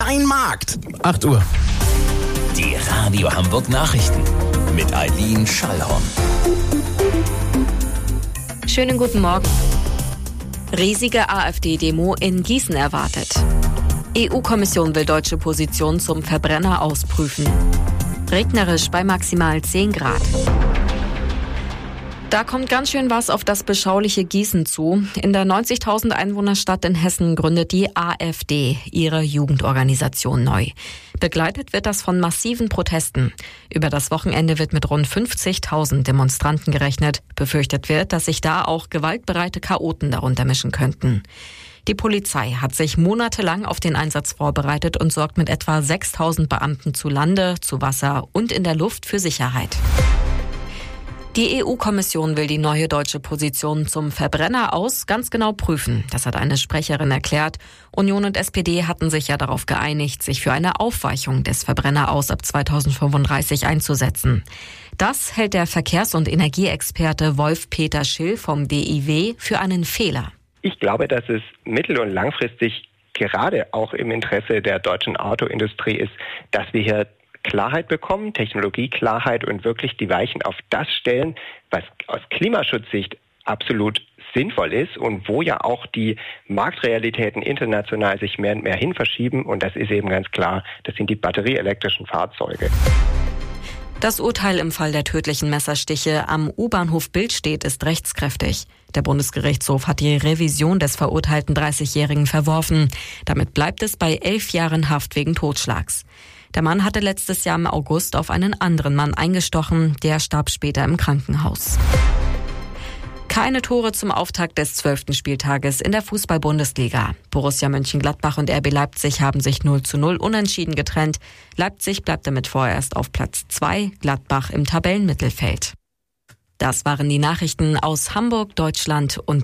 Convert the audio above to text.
Dein Markt. 8 Uhr. Die Radio Hamburg Nachrichten mit Eileen Schallhorn. Schönen guten Morgen. Riesige AfD-Demo in Gießen erwartet. EU-Kommission will deutsche Position zum Verbrenner ausprüfen. Regnerisch bei maximal 10 Grad. Da kommt ganz schön was auf das beschauliche Gießen zu. In der 90.000 Einwohnerstadt in Hessen gründet die AfD ihre Jugendorganisation neu. Begleitet wird das von massiven Protesten. Über das Wochenende wird mit rund 50.000 Demonstranten gerechnet. Befürchtet wird, dass sich da auch gewaltbereite Chaoten darunter mischen könnten. Die Polizei hat sich monatelang auf den Einsatz vorbereitet und sorgt mit etwa 6.000 Beamten zu Lande, zu Wasser und in der Luft für Sicherheit. Die EU-Kommission will die neue deutsche Position zum Verbrenner aus ganz genau prüfen. Das hat eine Sprecherin erklärt. Union und SPD hatten sich ja darauf geeinigt, sich für eine Aufweichung des Verbrenner aus ab 2035 einzusetzen. Das hält der Verkehrs- und Energieexperte Wolf-Peter Schill vom DIW für einen Fehler. Ich glaube, dass es mittel- und langfristig gerade auch im Interesse der deutschen Autoindustrie ist, dass wir hier Klarheit bekommen, Technologieklarheit und wirklich die Weichen auf das stellen, was aus Klimaschutzsicht absolut sinnvoll ist und wo ja auch die Marktrealitäten international sich mehr und mehr hin verschieben. Und das ist eben ganz klar, das sind die batterieelektrischen Fahrzeuge. Das Urteil im Fall der tödlichen Messerstiche am U-Bahnhof Billstedt ist rechtskräftig. Der Bundesgerichtshof hat die Revision des verurteilten 30-Jährigen verworfen. Damit bleibt es bei 11 Jahren Haft wegen Totschlags. Der Mann hatte letztes Jahr im August auf einen anderen Mann eingestochen. Der starb später im Krankenhaus. Keine Tore zum Auftakt des 12. Spieltages in der Fußball-Bundesliga. Borussia Mönchengladbach und RB Leipzig haben sich 0:0 unentschieden getrennt. Leipzig bleibt damit vorerst auf Platz 2, Gladbach im Tabellenmittelfeld. Das waren die Nachrichten aus Hamburg, Deutschland und